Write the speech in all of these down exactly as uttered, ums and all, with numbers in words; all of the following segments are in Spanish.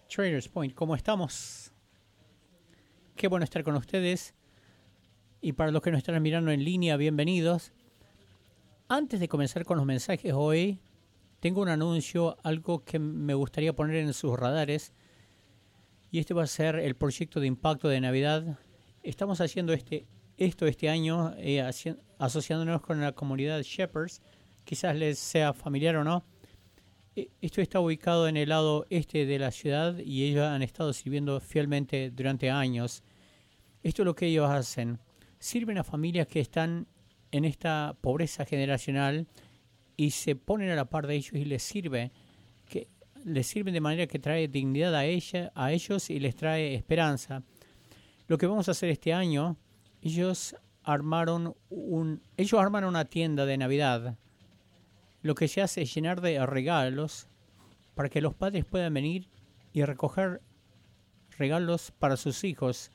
Traders Point, ¿cómo estamos? Qué bueno estar con ustedes. Y para los que nos están mirando en línea, bienvenidos. Antes de comenzar con los mensajes hoy, tengo un anuncio, algo que me gustaría poner en sus radares. Y este va a ser el proyecto de impacto de Navidad. Estamos haciendo este, esto este año, eh, haci- asociándonos con la comunidad Shepherds. Quizás les sea familiar o no. Esto está ubicado en el lado este de la ciudad y ellos han estado sirviendo fielmente durante años. Esto es lo que ellos hacen. Sirven a familias que están en esta pobreza generacional y se ponen a la par de ellos y les sirve, que les sirven de manera que trae dignidad a ella, a ellos y les trae esperanza. Lo que vamos a hacer este año, ellos armaron un, ellos armaron una tienda de Navidad. Lo que se hace es llenar de regalos para que los padres puedan venir y recoger regalos para sus hijos.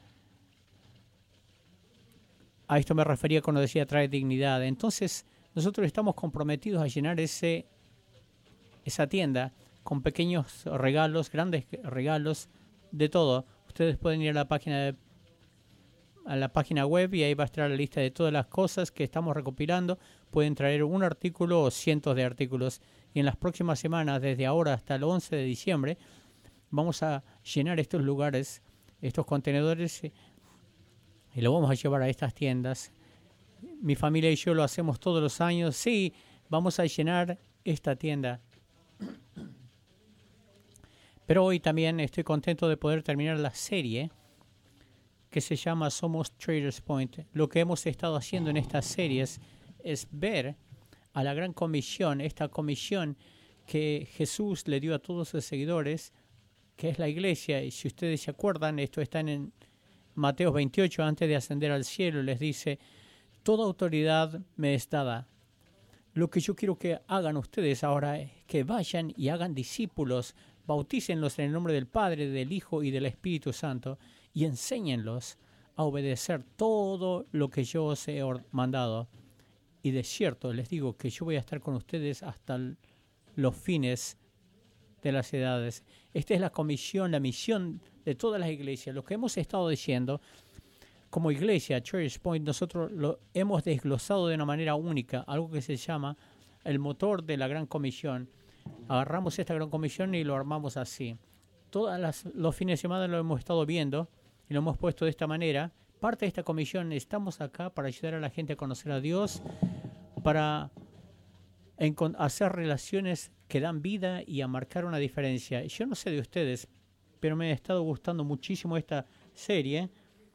A esto me refería cuando decía trae dignidad. Entonces, nosotros estamos comprometidos a llenar ese, esa tienda con pequeños regalos, grandes regalos, de todo. Ustedes pueden ir a la página de, a la página web y ahí va a estar la lista de todas las cosas que estamos recopilando. Pueden traer un artículo o cientos de artículos. Y en las próximas semanas, desde ahora hasta el once de diciembre, vamos a llenar estos lugares, estos contenedores, y lo vamos a llevar a estas tiendas. Mi familia y yo lo hacemos todos los años. Sí, vamos a llenar esta tienda. Pero hoy también estoy contento de poder terminar la serie que se llama Somos Traders Point. Lo que hemos estado haciendo en estas series es ver a la gran comisión, esta comisión que Jesús le dio a todos sus seguidores, que es la iglesia. Y si ustedes se acuerdan, esto está en Mateo veintiocho, antes de ascender al cielo, les dice, toda autoridad me es dada. Lo que yo quiero que hagan ustedes ahora es que vayan y hagan discípulos, bautícenlos en el nombre del Padre, del Hijo y del Espíritu Santo, y enséñenlos a obedecer todo lo que yo os he mandado. Y de cierto les digo que yo voy a estar con ustedes hasta los fines de las edades. Esta es la comisión, la misión de todas las iglesias. Lo que hemos estado diciendo, como iglesia, Church Point, nosotros lo hemos desglosado de una manera única, algo que se llama el motor de la gran comisión. Agarramos esta gran comisión y lo armamos así. Todos los fines de semana lo hemos estado viendo y lo hemos puesto de esta manera. Parte de esta comisión, estamos acá para ayudar a la gente a conocer a Dios, para hacer relaciones que dan vida y a marcar una diferencia. Yo no sé de ustedes, pero me ha estado gustando muchísimo esta serie.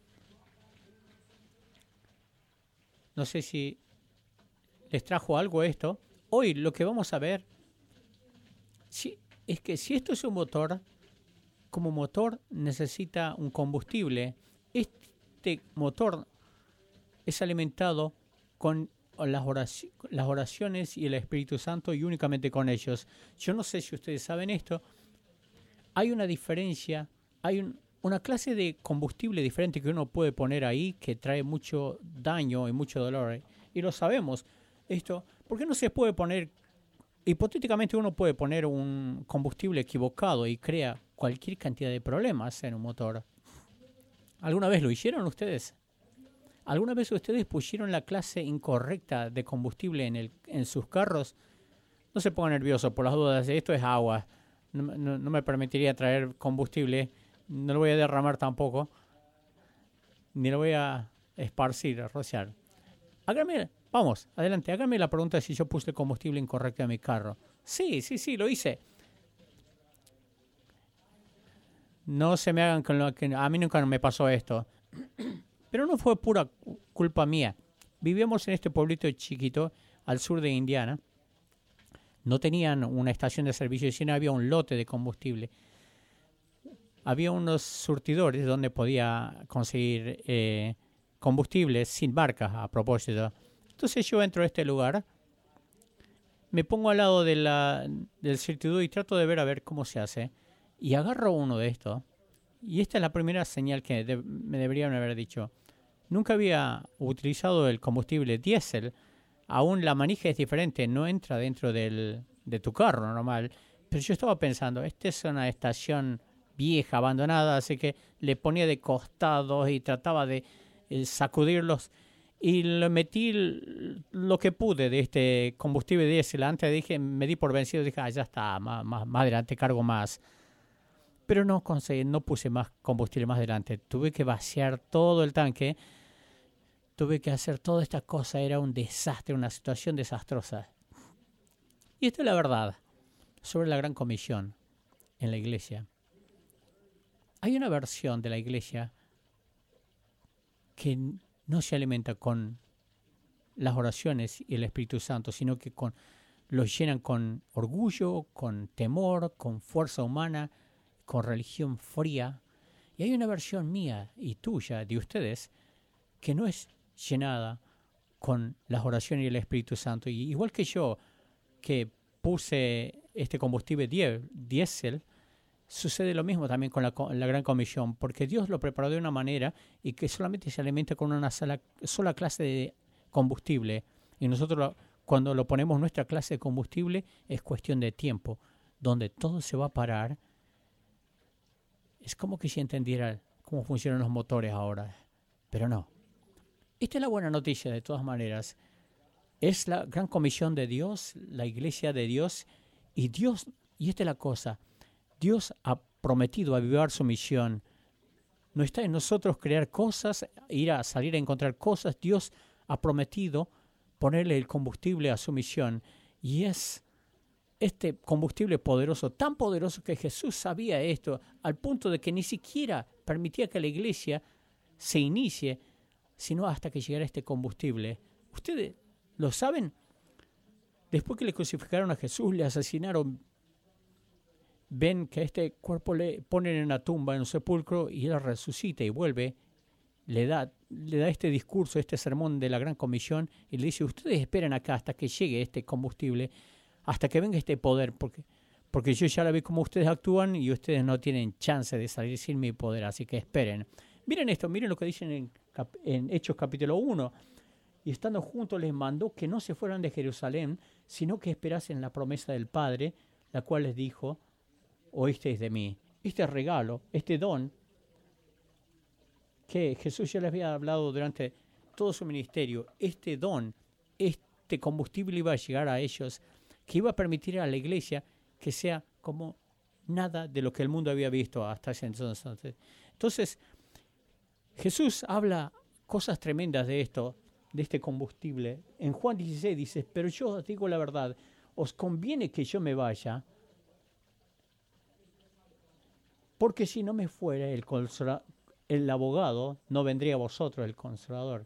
No sé si les trajo algo esto. Hoy lo que vamos a ver si, es que si esto es un motor, como motor necesita un combustible. Este motor es alimentado con las, oraci- las oraciones y el Espíritu Santo y únicamente con ellos. Yo no sé si ustedes saben esto. Hay una diferencia, hay un, una clase de combustible diferente que uno puede poner ahí que trae mucho daño y mucho dolor. ¿eh? Y lo sabemos. Esto, ¿por qué no se puede poner? Hipotéticamente uno puede poner un combustible equivocado y crea cualquier cantidad de problemas en un motor. ¿Alguna vez lo hicieron ustedes? ¿Alguna vez ustedes pusieron la clase incorrecta de combustible en, el, en sus carros? No se pongan nerviosos por las dudas. Esto es agua. No, no, no me permitiría traer combustible. No lo voy a derramar tampoco. Ni lo voy a esparcir, a rociar. Háganme, vamos, adelante. Háganme la pregunta si yo puse combustible incorrecto en mi carro. Sí, sí, sí, lo hice. No se me hagan con lo que... A mí nunca me pasó esto. Pero no fue pura culpa mía. Vivíamos en este pueblito chiquito al sur de Indiana. No tenían una estación de servicio, sino había un lote de combustible. Había unos surtidores donde podía conseguir eh, combustible sin marcas, a propósito. Entonces yo entro a este lugar, me pongo al lado de la, del surtidor y trato de ver a ver cómo se hace. Y agarro uno de estos. Y esta es la primera señal que de, me deberían haber dicho. Nunca había utilizado el combustible diésel. Aún la manija es diferente, no entra dentro del, de tu carro normal. Pero yo estaba pensando, esta es una estación vieja, abandonada, así que le ponía de costados y trataba de eh, sacudirlos. Y le metí lo que pude de este combustible diésel. Antes dije, me di por vencido, dije, ah, ya está, más, más, más adelante cargo más. Pero no conseguí, no puse más combustible más adelante. Tuve que vaciar todo el tanque. Tuve que hacer toda esta cosa. Era un desastre, una situación desastrosa. Y esta es la verdad sobre la Gran Comisión en la iglesia. Hay una versión de la iglesia que no se alimenta con las oraciones y el Espíritu Santo, sino que con, los llenan con orgullo, con temor, con fuerza humana, con religión fría. Y hay una versión mía y tuya, de ustedes, que no es llenada con las oraciones y el Espíritu Santo. Y igual que yo, que puse este combustible diésel, sucede lo mismo también con la, la Gran Comisión, porque Dios lo preparó de una manera y que solamente se alimenta con una sola, sola clase de combustible. Y nosotros lo, cuando lo ponemos en nuestra clase de combustible es cuestión de tiempo, donde todo se va a parar. Es como que si entendiera cómo funcionan los motores ahora, pero no. Esta es la buena noticia de todas maneras. Es la Gran Comisión de Dios, la Iglesia de Dios, y Dios, y esta es la cosa, Dios ha prometido avivar su misión. No está en nosotros crear cosas, ir a salir a encontrar cosas. Dios ha prometido ponerle el combustible a su misión. Y es este combustible poderoso, tan poderoso que Jesús sabía esto, al punto de que ni siquiera permitía que la iglesia se inicie, sino hasta que llegara este combustible. ¿Ustedes lo saben? Después que le crucificaron a Jesús, le asesinaron, ven que a este cuerpo le ponen en una tumba, en un sepulcro, y él resucita y vuelve, le da, le da este discurso, este sermón de la Gran Comisión, y le dice, ustedes esperen acá hasta que llegue este combustible, hasta que venga este poder, porque, porque yo ya la vi cómo ustedes actúan y ustedes no tienen chance de salir sin mi poder, así que esperen. Miren esto, miren lo que dicen en, en Hechos capítulo uno. Y estando juntos les mandó que no se fueran de Jerusalén, sino que esperasen la promesa del Padre, la cual les dijo, oísteis de mí. Este regalo, este don, que Jesús ya les había hablado durante todo su ministerio, este don, este combustible iba a llegar a ellos, que iba a permitir a la iglesia que sea como nada de lo que el mundo había visto hasta ese entonces. Entonces, Jesús habla cosas tremendas de esto, de este combustible. En Juan dieciséis dice, pero yo os digo la verdad, os conviene que yo me vaya, porque si no me fuera el, consola, el abogado, no vendría a vosotros el consolador.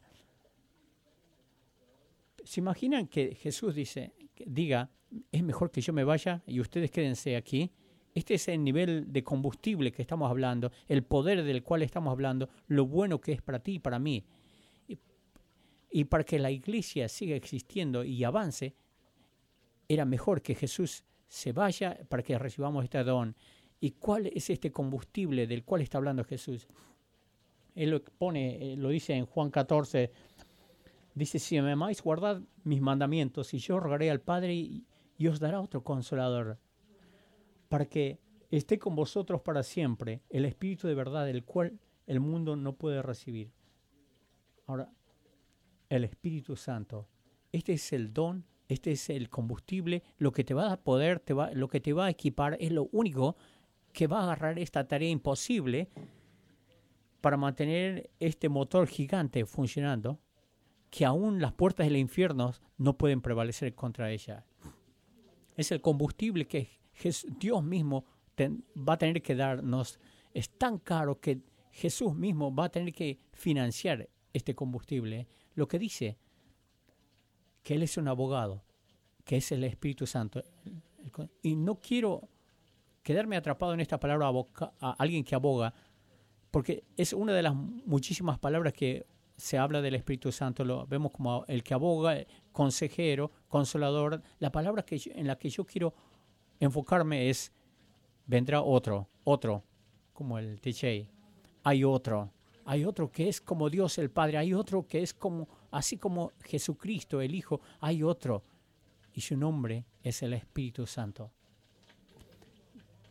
¿Se imaginan que Jesús dice, que diga, es mejor que yo me vaya y ustedes quédense aquí? Este es el nivel de combustible que estamos hablando, el poder del cual estamos hablando, lo bueno que es para ti y para mí. Y, y para que la iglesia siga existiendo y avance, era mejor que Jesús se vaya para que recibamos este don. ¿Y cuál es este combustible del cual está hablando Jesús? Él lo pone, lo dice en Juan catorce, dice, si me amáis, guardad mis mandamientos, y yo rogaré al Padre y, y os dará otro consolador, para que esté con vosotros para siempre, el Espíritu de verdad, el cual el mundo no puede recibir. Ahora, el Espíritu Santo, este es el don, este es el combustible, lo que te va a poder, te va, lo que te va a equipar, es lo único que va a agarrar esta tarea imposible para mantener este motor gigante funcionando, que aún las puertas del infierno no pueden prevalecer contra ella. Es el combustible que Dios mismo ten, va a tener que darnos. Es tan caro que Jesús mismo va a tener que financiar este combustible. Lo que dice que Él es un abogado, que es el Espíritu Santo. Y no quiero quedarme atrapado en esta palabra aboca, a alguien que aboga, porque es una de las muchísimas palabras que se habla del Espíritu Santo. Lo vemos como el que aboga, consejero, consolador. La palabra que yo, en la que yo quiero enfocarme es, vendrá otro, otro, como el D J. Hay otro, hay otro que es como Dios el Padre, hay otro que es como, así como Jesucristo el Hijo, hay otro, y su nombre es el Espíritu Santo.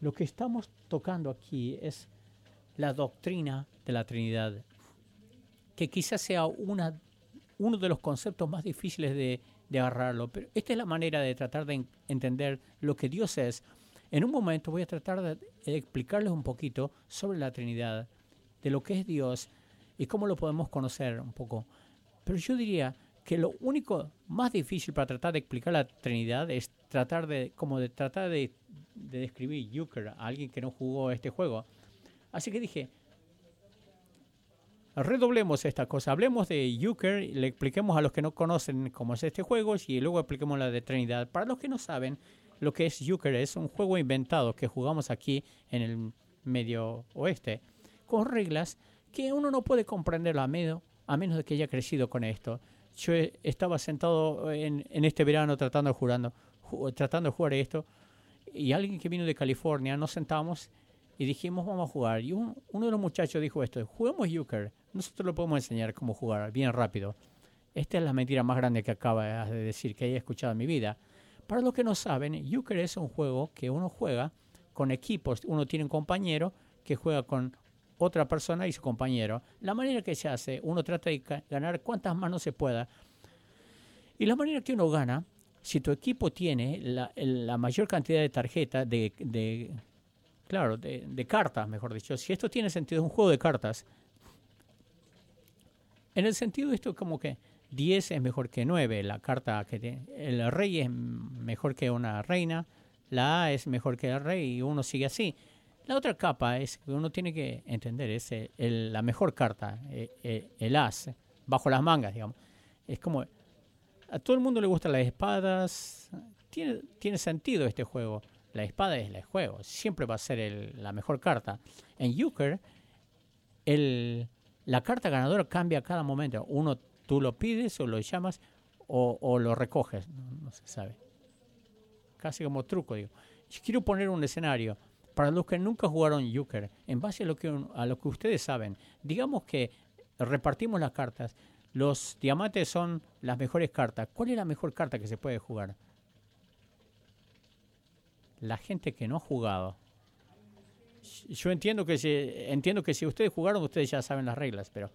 Lo que estamos tocando aquí es la doctrina de la Trinidad, que quizás sea una, uno de los conceptos más difíciles de, de agarrarlo, pero esta es la manera de tratar de en, entender lo que Dios es. En un momento voy a tratar de, de explicarles un poquito sobre la Trinidad, de lo que es Dios y cómo lo podemos conocer un poco. Pero yo diría que lo único más difícil para tratar de explicar la Trinidad es tratar de, como de tratar de, de describir Euchre a alguien que no jugó este juego. Así que dije, redoblemos esta cosa, hablemos de Euchre, le expliquemos a los que no conocen cómo es este juego y luego expliquemos la de Trinidad. Para los que no saben lo que es Euchre, es un juego inventado que jugamos aquí en el Medio Oeste, con reglas que uno no puede comprender a menos, a menos de que haya crecido con esto. Yo estaba sentado en, en este verano tratando de, jurando, ju, tratando de jugar esto, y alguien que vino de California, nos sentamos y dijimos, vamos a jugar. Y un, uno de los muchachos dijo esto, juguemos Euchre, nosotros lo podemos enseñar cómo jugar, bien rápido. Esta es la mentira más grande que acaba de decir, que haya escuchado en mi vida. Para los que no saben, Euchre es un juego que uno juega con equipos, uno tiene un compañero que juega con otra persona y su compañero. La manera que se hace, uno trata de ganar cuantas manos se pueda. Y la manera que uno gana, si tu equipo tiene la, la mayor cantidad de tarjetas, de, de claro, de, de cartas, mejor dicho. Si esto tiene sentido, es un juego de cartas. En el sentido de esto, como que diez es mejor que nueve. La carta que tiene, el rey es mejor que una reina. La A es mejor que el rey y uno sigue así. La otra capa es que uno tiene que entender, es el, el, la mejor carta, el, el as, bajo las mangas, digamos. Es como, a todo el mundo le gustan las espadas, tiene, tiene sentido este juego. La espada es el juego, siempre va a ser el, la mejor carta. En Euchre, el, la carta ganadora cambia a cada momento. Uno, tú lo pides o lo llamas o, o lo recoges, no, no se sabe. Casi como truco, digo. Yo quiero poner un escenario. Para los que nunca jugaron Euchre, en base a lo que a lo que ustedes saben, digamos que repartimos las cartas. Los diamantes son las mejores cartas. ¿Cuál es la mejor carta que se puede jugar? La gente que no ha jugado. Yo entiendo que si, entiendo que si ustedes jugaron, ustedes ya saben las reglas, pero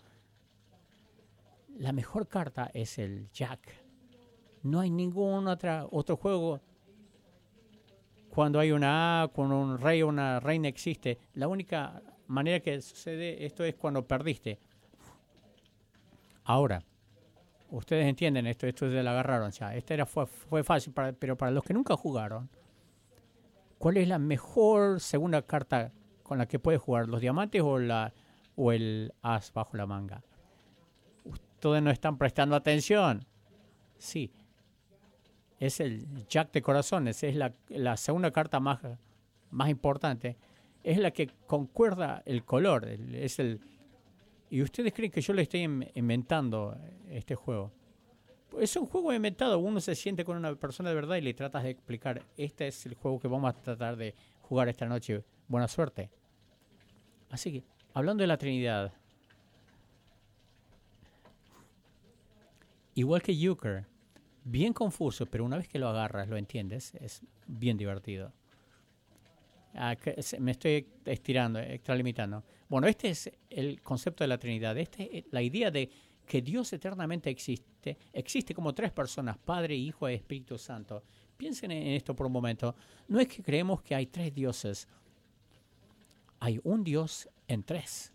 la mejor carta es el Jack. No hay ningún otra, otro juego. Cuando hay una A, cuando un rey o una reina existe, la única manera que sucede esto es cuando perdiste. Ahora, ustedes entienden esto, esto se la agarraron ya. Esta era, fue, fue fácil, para, pero para los que nunca jugaron, ¿cuál es la mejor segunda carta con la que puedes jugar? ¿Los diamantes o, la, o el as bajo la manga? Ustedes no están prestando atención. Sí. Es el Jack de corazones, es la, la segunda carta más, más importante. Es la que concuerda el color. El, es el, y ustedes creen que yo le estoy inventando este juego. Es un juego inventado. Uno se siente con una persona de verdad y le tratas de explicar, este es el juego que vamos a tratar de jugar esta noche. Buena suerte. Así que, hablando de la Trinidad, igual que Euchre, bien confuso, pero una vez que lo agarras, lo entiendes, es bien divertido. Ah, me estoy estirando, extralimitando. Bueno, este es el concepto de la Trinidad. Este es la idea de que Dios eternamente existe. Existe como tres personas, Padre, Hijo y Espíritu Santo. Piensen en esto por un momento. No es que creemos que hay tres dioses. Hay un Dios en tres.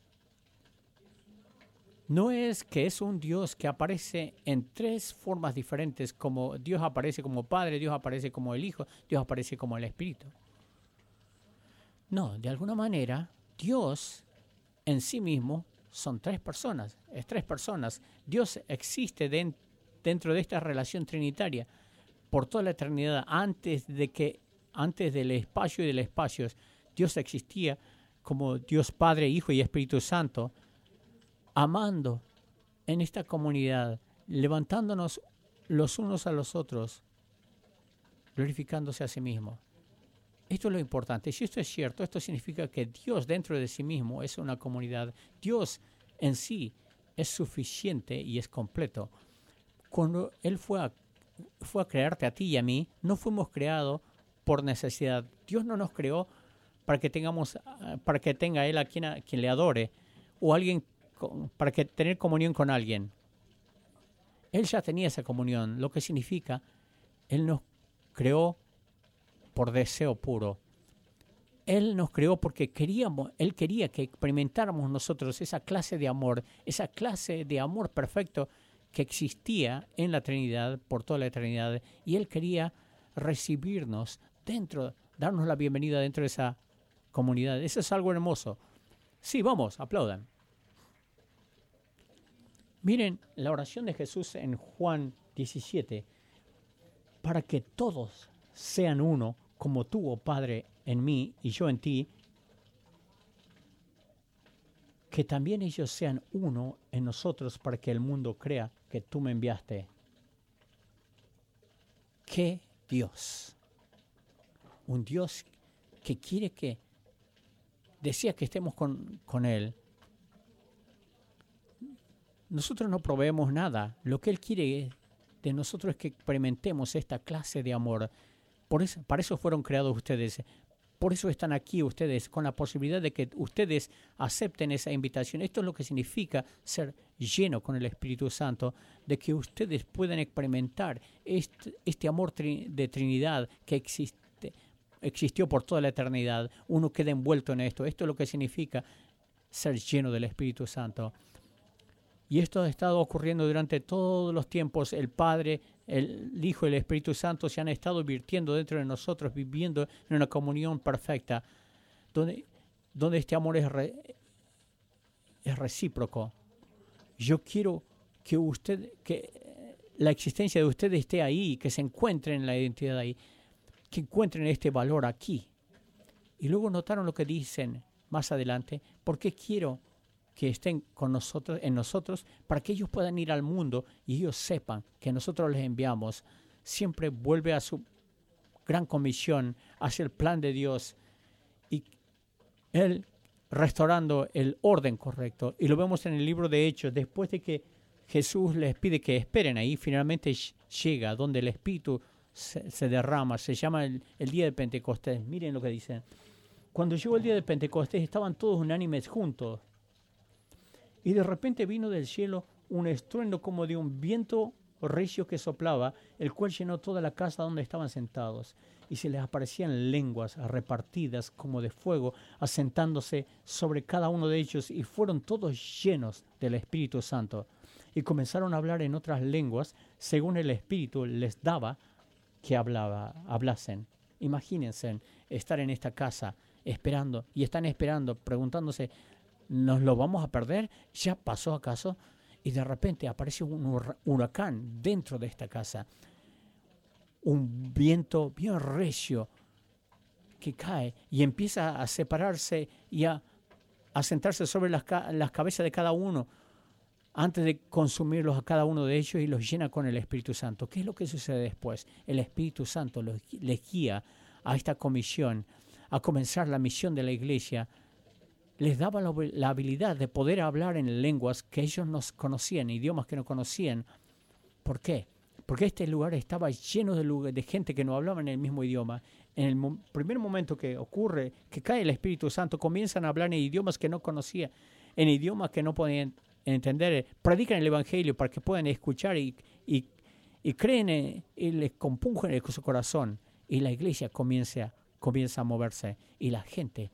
No es que es un Dios que aparece en tres formas diferentes, como Dios aparece como Padre, Dios aparece como el Hijo, Dios aparece como el Espíritu. No, de alguna manera, Dios en sí mismo son tres personas, es tres personas. Dios existe de, dentro de esta relación trinitaria por toda la eternidad. Antes de que, antes del espacio y del espacio, Dios existía como Dios Padre, Hijo y Espíritu Santo, amando en esta comunidad, levantándonos los unos a los otros, glorificándose a sí mismo. Esto es lo importante. Si esto es cierto, esto significa que Dios dentro de sí mismo es una comunidad. Dios en sí es suficiente y es completo. Cuando Él fue a, fue a crearte a ti y a mí, no fuimos creados por necesidad. Dios no nos creó para que tengamos, para que tenga él a quien, a quien le adore, o alguien con, para que tener comunión con alguien. Él ya tenía esa comunión, lo que significa, él nos creó por deseo puro. Él nos creó porque queríamos, él quería que experimentáramos nosotros esa clase de amor, esa clase de amor perfecto que existía en la Trinidad por toda la eternidad, y él quería recibirnos dentro, darnos la bienvenida dentro de esa comunidad. Eso es algo hermoso. Sí, vamos, aplaudan. Miren la oración de Jesús en Juan diecisiete. Para que todos sean uno, como tú, oh Padre, en mí y yo en ti, que también ellos sean uno en nosotros, para que el mundo crea que tú me enviaste. ¡Qué Dios! Un Dios que quiere que, desea que estemos con, con Él. Nosotros no proveemos nada. Lo que Él quiere de nosotros es que experimentemos esta clase de amor. Por eso, para eso fueron creados ustedes. Por eso están aquí ustedes, con la posibilidad de que ustedes acepten esa invitación. Esto es lo que significa ser lleno con el Espíritu Santo, de que ustedes puedan experimentar este, este amor tri, de Trinidad que existe, existió por toda la eternidad. Uno queda envuelto en esto. Esto es lo que significa ser lleno del Espíritu Santo. Y esto ha estado ocurriendo durante todos los tiempos. El Padre, el Hijo y el Espíritu Santo se han estado virtiendo dentro de nosotros, viviendo en una comunión perfecta, donde, donde este amor es, re, es recíproco. Yo quiero que usted, que la existencia de usted esté ahí, que se encuentre en la identidad ahí, que encuentren este valor aquí. Y luego notaron lo que dicen más adelante. ¿Por qué quiero que estén con nosotros, en nosotros, para que ellos puedan ir al mundo y ellos sepan que nosotros les enviamos? Siempre vuelve a su gran comisión, hacia el plan de Dios, y Él restaurando el orden correcto. Y lo vemos en el libro de Hechos, después de que Jesús les pide que esperen ahí, finalmente llega donde el Espíritu se, se derrama, se llama el, el día de Pentecostés. Miren lo que dicen. Cuando llegó el día de Pentecostés, estaban todos unánimes juntos. Y de repente vino del cielo un estruendo como de un viento recio que soplaba, el cual llenó toda la casa donde estaban sentados. Y se les aparecían lenguas repartidas como de fuego, asentándose sobre cada uno de ellos, y fueron todos llenos del Espíritu Santo. Y comenzaron a hablar en otras lenguas, según el Espíritu les daba que hablaba, hablasen. Imagínense estar en esta casa esperando, y están esperando, preguntándose, ¿nos lo vamos a perder? ¿Ya pasó acaso? Y de repente aparece un huracán dentro de esta casa. Un viento bien recio que cae y empieza a separarse y a, a sentarse sobre las, las cabezas de cada uno antes de consumirlos a cada uno de ellos, y los llena con el Espíritu Santo. ¿Qué es lo que sucede después? El Espíritu Santo los, les guía a esta comisión, a comenzar la misión de la iglesia. Les daba la, la habilidad de poder hablar en lenguas que ellos no conocían, idiomas que no conocían. ¿Por qué? Porque este lugar estaba lleno de, lugar, de gente que no hablaba en el mismo idioma. En el mo- primer momento que ocurre, que cae el Espíritu Santo, comienzan a hablar en idiomas que no conocían, en idiomas que no podían entender. Predican el Evangelio para que puedan escuchar y, y, y creen en, y les compunjan en su corazón. Y la iglesia comienza, comienza a moverse, y la gente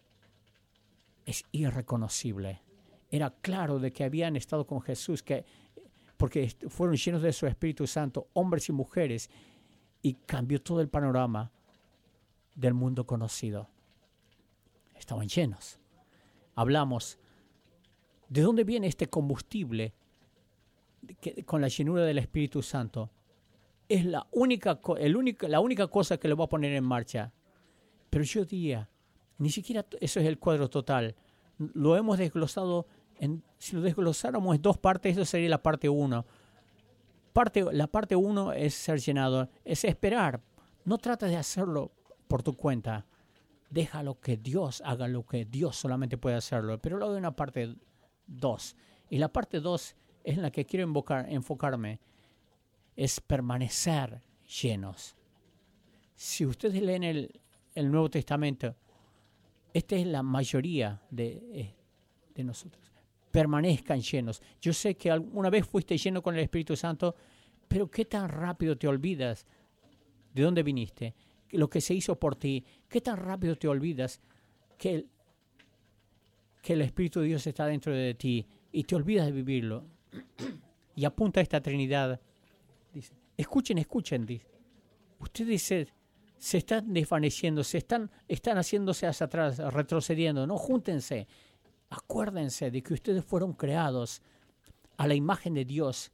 es irreconocible. Era claro de que habían estado con Jesús, que, porque fueron llenos de su Espíritu Santo, hombres y mujeres, y cambió todo el panorama del mundo conocido. Estaban llenos. Hablamos, ¿de dónde viene este combustible que, con la llenura del Espíritu Santo? Es la única, el único, la única cosa que lo va a poner en marcha. Pero yo diría, ni siquiera eso es el cuadro total. Lo hemos desglosado, en, si lo desglosáramos en dos partes, eso sería la parte uno. Parte, la parte uno es ser llenado, es esperar. No trates de hacerlo por tu cuenta. Déjalo que Dios haga lo que Dios solamente puede hacerlo. Pero luego hay una parte dos. Y la parte dos es en la que quiero invocar, enfocarme. Es permanecer llenos. Si ustedes leen el, el Nuevo Testamento, Esta es la mayoría de, de nosotros. Permanezcan llenos. Yo sé que alguna vez fuiste lleno con el Espíritu Santo, pero ¿qué tan rápido te olvidas de dónde viniste? Lo que se hizo por ti. ¿Qué tan rápido te olvidas que el, que el Espíritu de Dios está dentro de ti y te olvidas de vivirlo? Y apunta a esta Trinidad. Dice, escuchen, escuchen. Dice. Ustedes se, se están desvaneciendo, se están, están haciéndose hacia atrás, retrocediendo. No, júntense. Acuérdense de que ustedes fueron creados a la imagen de Dios.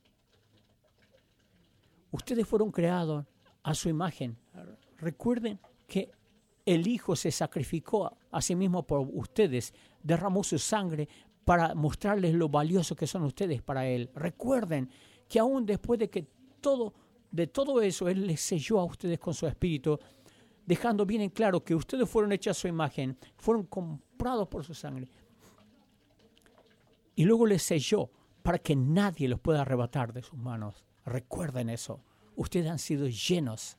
Ustedes fueron creados a su imagen. Recuerden que el Hijo se sacrificó a sí mismo por ustedes, derramó su sangre para mostrarles lo valioso que son ustedes para Él. Recuerden que aún después de que todo, de todo eso, Él les selló a ustedes con su Espíritu, dejando bien en claro que ustedes fueron hechos a su imagen, fueron comprados por su sangre. Y luego les selló para que nadie los pueda arrebatar de sus manos. Recuerden eso. Ustedes han sido llenos.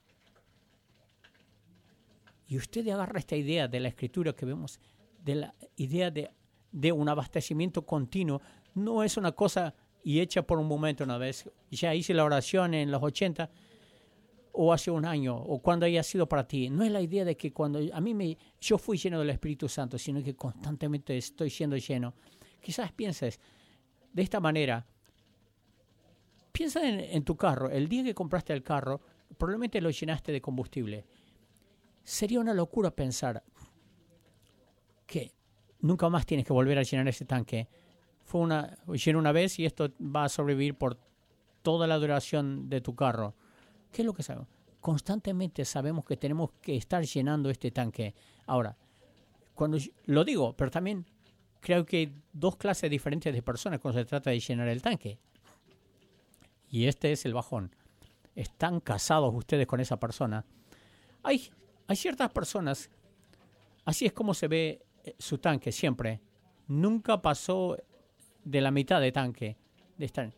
Y usted agarra esta idea de la Escritura que vemos, de la idea de, de un abastecimiento continuo. No es una cosa y hecha por un momento una vez. Ya hice la oración en los ochenta o hace un año o cuando haya sido para ti. No es la idea de que cuando a mí me, yo fui lleno del Espíritu Santo, sino que constantemente estoy siendo lleno. Quizás pienses de esta manera. Piensa en, en tu carro. El día que compraste el carro, probablemente lo llenaste de combustible. Sería una locura pensar que nunca más tienes que volver a llenar ese tanque. Fue una, lleno una vez y esto va a sobrevivir por toda la duración de tu carro. ¿Qué es lo que sabemos? Constantemente sabemos que tenemos que estar llenando este tanque. Ahora, cuando lo digo, pero también creo que hay dos clases diferentes de personas cuando se trata de llenar el tanque. Y este es el bajón. Están casados ustedes con esa persona. Hay, hay ciertas personas, así es como se ve su tanque siempre. Nunca pasó de la mitad de tanque. De estar.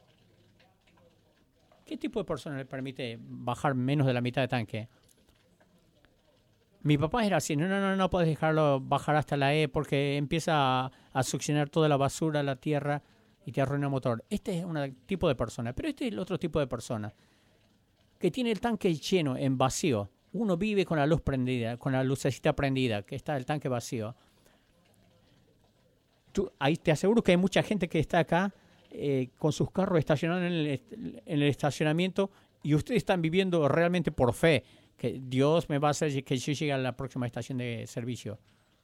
¿Qué tipo de persona le permite bajar menos de la mitad de tanque? Mi papá era así, no, no, no, no puedes dejarlo bajar hasta la E porque empieza a, a succionar toda la basura, la tierra y te arruina el motor. Este es un tipo de persona, pero este es el otro tipo de persona que tiene el tanque lleno, en vacío. Uno vive con la luz prendida, con la lucecita prendida, que está el tanque vacío. Tú, ahí te aseguro que hay mucha gente que está acá eh, con sus carros estacionados en el, en el estacionamiento y ustedes están viviendo realmente por fe. Que Dios me va a hacer que yo llegue a la próxima estación de servicio.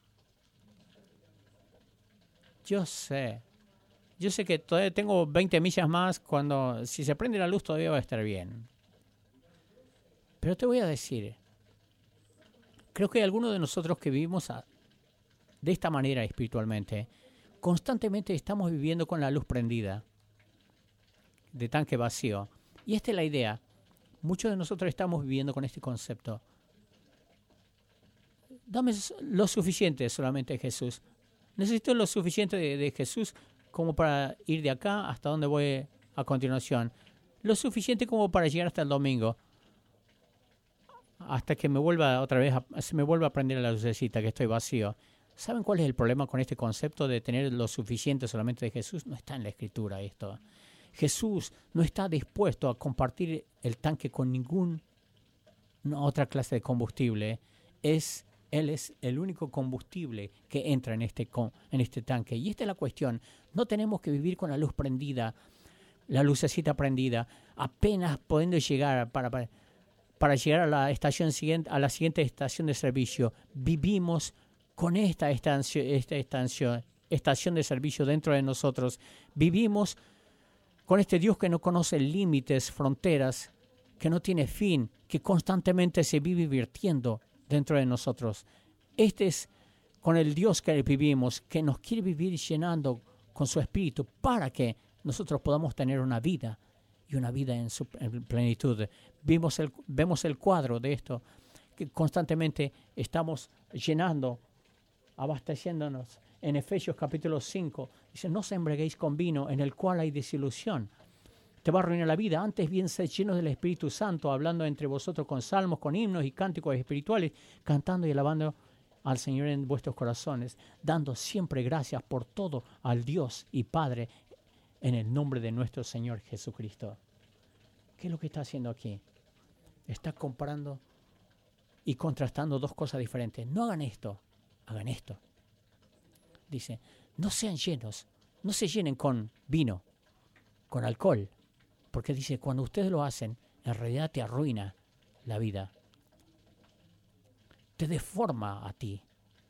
Yo sé. Yo sé que todavía tengo veinte millas más. Cuando, si se prende la luz todavía va a estar bien. Pero te voy a decir. Creo que hay algunos de nosotros que vivimos a, de esta manera espiritualmente. Constantemente estamos viviendo con la luz prendida. De tanque vacío. Y esta es la idea. Muchos de nosotros estamos viviendo con este concepto. Dame lo suficiente solamente de Jesús. Necesito lo suficiente de, de Jesús como para ir de acá hasta donde voy a continuación. Lo suficiente como para llegar hasta el domingo. Hasta que me vuelva otra vez, a, se me vuelva a prender la lucecita que estoy vacío. ¿Saben cuál es el problema con este concepto de tener lo suficiente solamente de Jesús? No está en la Escritura esto. Jesús no está dispuesto a compartir el tanque con ninguna otra clase de combustible. Es, él es el único combustible que entra en este, en este tanque. Y esta es la cuestión. No tenemos que vivir con la luz prendida, la lucecita prendida, apenas pudiendo llegar para, para, para llegar a la estación siguiente, a la siguiente estación de servicio. Vivimos con esta estación, esta estación, estación de servicio dentro de nosotros. Vivimos con este Dios que no conoce límites, fronteras, que no tiene fin, que constantemente se vive virtiendo dentro de nosotros. Este es con el Dios que vivimos, que nos quiere vivir llenando con su Espíritu para que nosotros podamos tener una vida y una vida en su en plenitud. Vimos el, vemos el cuadro de esto, que constantemente estamos llenando, abasteciéndonos. En Efesios capítulo cinco, dice, no os embriaguéis con vino en el cual hay desilusión. Te va a arruinar la vida. Antes bien sed llenos del Espíritu Santo, hablando entre vosotros con salmos, con himnos y cánticos espirituales, cantando y alabando al Señor en vuestros corazones, dando siempre gracias por todo al Dios y Padre en el nombre de nuestro Señor Jesucristo. ¿Qué es lo que está haciendo aquí? Está comparando y contrastando dos cosas diferentes. No hagan esto, hagan esto. Dice, no sean llenos, no se llenen con vino, con alcohol, porque dice, cuando ustedes lo hacen, en realidad te arruina la vida. Te deforma a ti.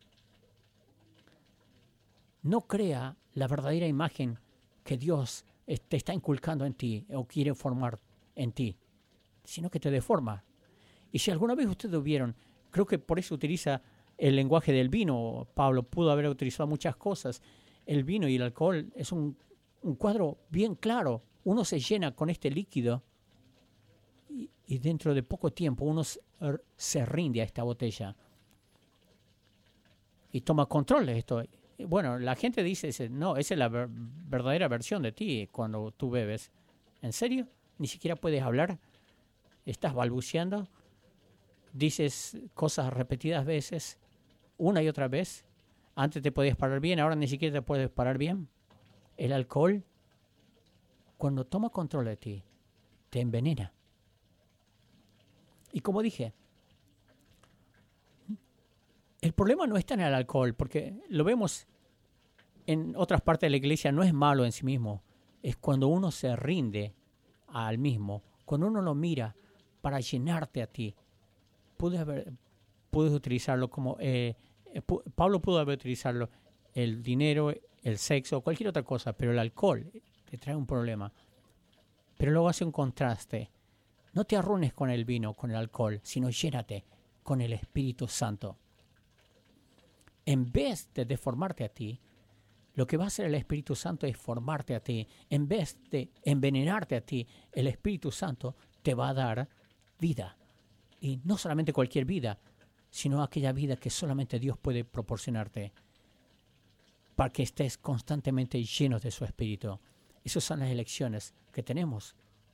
No crea la verdadera imagen que Dios te está inculcando en ti o quiere formar en ti, sino que te deforma. Y si alguna vez ustedes vieron, creo que por eso utiliza el lenguaje del vino. Pablo pudo haber utilizado muchas cosas. El vino y el alcohol es un, un cuadro bien claro. Uno se llena con este líquido y, y dentro de poco tiempo uno se, se rinde a esta botella y toma control de esto. Bueno, la gente dice, no, esa es la ver- verdadera versión de ti cuando tú bebes. ¿En serio? ¿Ni siquiera puedes hablar? ¿Estás balbuceando? ¿Dices cosas repetidas veces? ¿Una y otra vez? Antes te podías parar bien, ahora ni siquiera te puedes parar bien. El alcohol, cuando toma control de ti, te envenena. Y como dije, el problema no está en el alcohol, porque lo vemos en otras partes de la iglesia, no es malo en sí mismo. Es cuando uno se rinde al mismo, cuando uno lo mira para llenarte a ti. Pude haber, puedes utilizarlo como, eh, pu- Pablo pudo haber utilizado el dinero, el sexo, cualquier otra cosa, pero el alcohol te trae un problema. Pero luego hace un contraste. No te arruines con el vino, con el alcohol, sino llénate con el Espíritu Santo. En vez de deformarte a ti, lo que va a hacer el Espíritu Santo es formarte a ti. En vez de envenenarte a ti, el Espíritu Santo te va a dar vida. Y no solamente cualquier vida, sino aquella vida que solamente Dios puede proporcionarte para que estés constantemente lleno de su Espíritu. Esas son las elecciones que tenemos.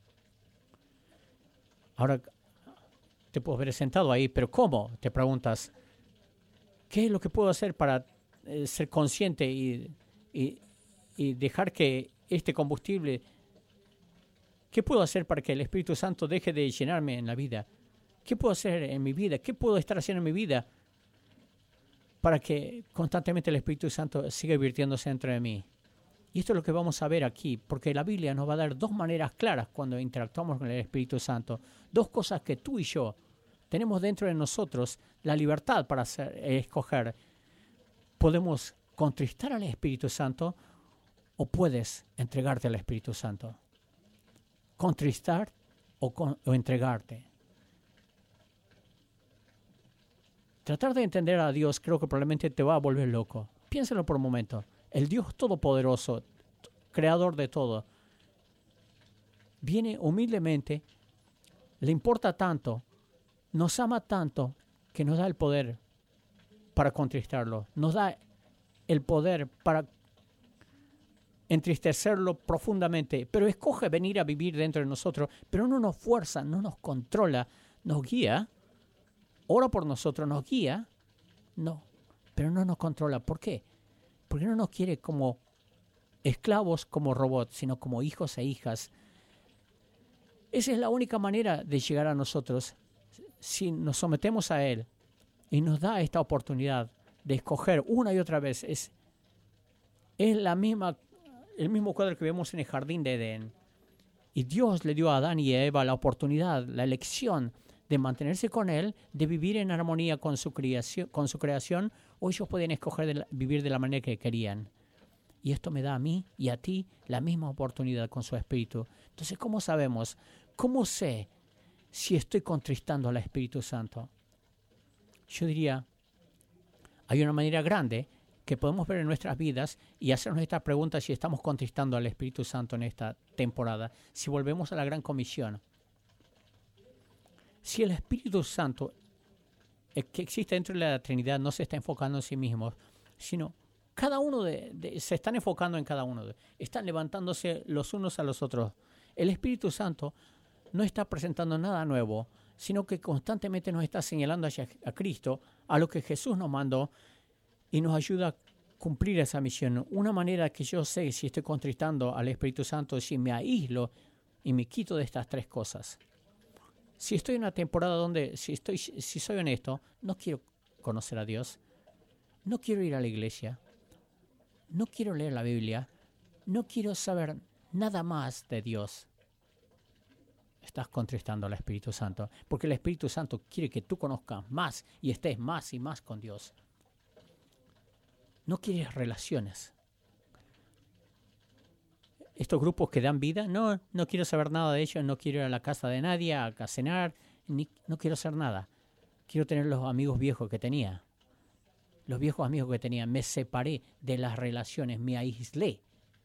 Ahora te puedo ver sentado ahí, pero ¿cómo? Te preguntas, ¿qué es lo que puedo hacer para eh, ser consciente y, y, y dejar que este combustible, qué puedo hacer para que el Espíritu Santo deje de llenarme en la vida? ¿Qué puedo hacer en mi vida? ¿Qué puedo estar haciendo en mi vida para que constantemente el Espíritu Santo siga virtiéndose dentro de mí? Y esto es lo que vamos a ver aquí, porque la Biblia nos va a dar dos maneras claras cuando interactuamos con el Espíritu Santo. Dos cosas que tú y yo tenemos dentro de nosotros la libertad para hacer, escoger. Podemos contristar al Espíritu Santo o puedes entregarte al Espíritu Santo. Contristar o, con, o entregarte. Tratar de entender a Dios creo que probablemente te va a volver loco. Piénsalo por un momento. El Dios Todopoderoso, Creador de todo, viene humildemente, le importa tanto, nos ama tanto, que nos da el poder para contristarlo. Nos da el poder para entristecerlo profundamente, pero escoge venir a vivir dentro de nosotros, pero no nos fuerza, no nos controla, nos guía, ora por nosotros, nos guía, no, pero no nos controla. ¿Por qué? Porque no nos quiere como esclavos, como robots, sino como hijos e hijas. Esa es la única manera de llegar a nosotros, si nos sometemos a Él y nos da esta oportunidad de escoger una y otra vez. Es, es la misma, el mismo cuadro que vemos en el jardín de Edén. Y Dios le dio a Adán y a Eva la oportunidad, la elección de mantenerse con Él, de vivir en armonía con su creación, con su creación, o ellos podían escoger de la, vivir de la manera que querían. Y esto me da a mí y a ti la misma oportunidad con su Espíritu. Entonces, ¿cómo sabemos? ¿Cómo sé si estoy contristando al Espíritu Santo? Yo diría, hay una manera grande que podemos ver en nuestras vidas y hacernos esta pregunta si estamos contristando al Espíritu Santo en esta temporada. Si volvemos a la Gran Comisión, si el Espíritu Santo el que existe dentro de la Trinidad no se está enfocando en sí mismo, sino cada uno de, de se están enfocando en cada uno, de, están levantándose los unos a los otros. El Espíritu Santo no está presentando nada nuevo, sino que constantemente nos está señalando hacia a Cristo, a lo que Jesús nos mandó y nos ayuda a cumplir esa misión. Una manera que yo sé si estoy contristando al Espíritu Santo es si me aíslo y me quito de estas tres cosas. Si estoy en una temporada donde, si, estoy, si soy honesto, no quiero conocer a Dios, no quiero ir a la iglesia, no quiero leer la Biblia, no quiero saber nada más de Dios, estás contristando al Espíritu Santo, porque el Espíritu Santo quiere que tú conozcas más y estés más y más con Dios. No quieres relaciones. Estos grupos que dan vida, no, no quiero saber nada de ellos, no quiero ir a la casa de nadie a, a cenar, ni, no quiero hacer nada. Quiero tener los amigos viejos que tenía. Los viejos amigos que tenía. Me separé de las relaciones, me aislé.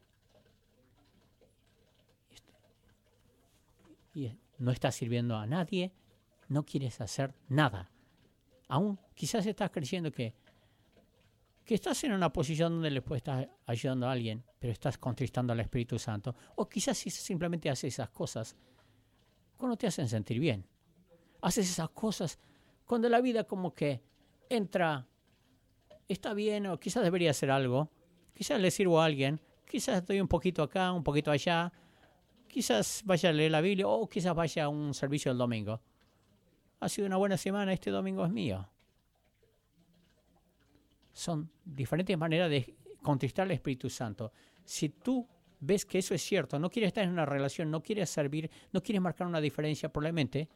Y no estás sirviendo a nadie, no quieres hacer nada. Aún quizás estás creyendo que, que estás en una posición donde le puedes estar ayudando a alguien, pero estás contristando al Espíritu Santo. O quizás simplemente haces esas cosas cuando te hacen sentir bien. Haces esas cosas cuando la vida como que entra, está bien, o quizás debería hacer algo, quizás le sirvo a alguien, quizás estoy un poquito acá, un poquito allá, quizás vaya a leer la Biblia o quizás vaya a un servicio el domingo. Ha sido una buena semana, este domingo es mío. Son diferentes maneras de contristar al Espíritu Santo. Si tú ves que eso es cierto, no quieres estar en una relación, no quieres servir, no quieres marcar una diferencia, probablemente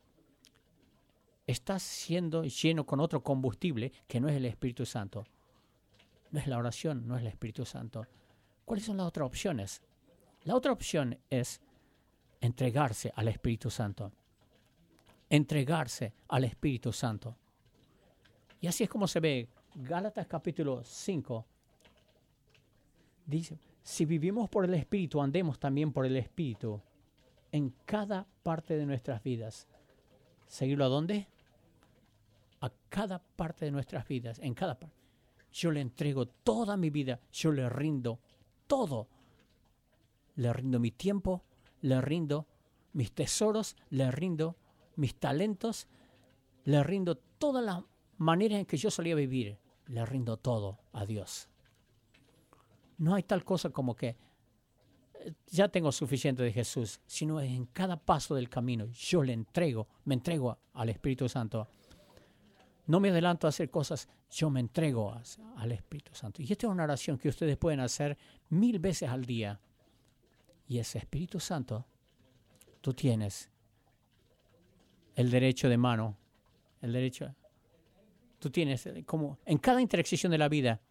estás siendo lleno con otro combustible que no es el Espíritu Santo. No es la oración, no es el Espíritu Santo. ¿Cuáles son las otras opciones? La otra opción es entregarse al Espíritu Santo. Entregarse al Espíritu Santo. Y así es como se ve. Gálatas capítulo cinco dice, si vivimos por el Espíritu, andemos también por el Espíritu en cada parte de nuestras vidas. ¿Seguirlo a dónde? A cada parte de nuestras vidas, en cada parte. Yo le entrego toda mi vida, yo le rindo todo. Le rindo mi tiempo, le rindo mis tesoros, le rindo mis talentos, le rindo todas las maneras en que yo solía vivir, le rindo todo a Dios. No hay tal cosa como que ya tengo suficiente de Jesús, sino en cada paso del camino yo le entrego, me entrego al Espíritu Santo. No me adelanto a hacer cosas, yo me entrego a, al Espíritu Santo. Y esta es una oración que ustedes pueden hacer mil veces al día. Y ese Espíritu Santo, tú tienes el derecho de mano, el derecho, tú tienes como en cada intersección de la vida.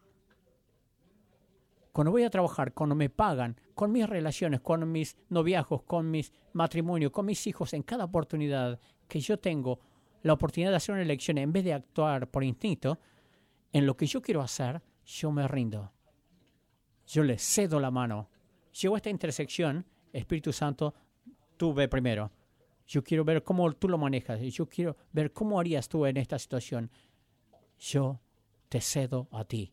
Cuando voy a trabajar, cuando me pagan, con mis relaciones, con mis noviazgos, con mis matrimonios, con mis hijos, en cada oportunidad que yo tengo la oportunidad de hacer una elección, en vez de actuar por instinto, en lo que yo quiero hacer, yo me rindo. Yo le cedo la mano. Llego a esta intersección, Espíritu Santo, tú ve primero. Yo quiero ver cómo tú lo manejas. Yo quiero ver cómo harías tú en esta situación. Yo te cedo a ti.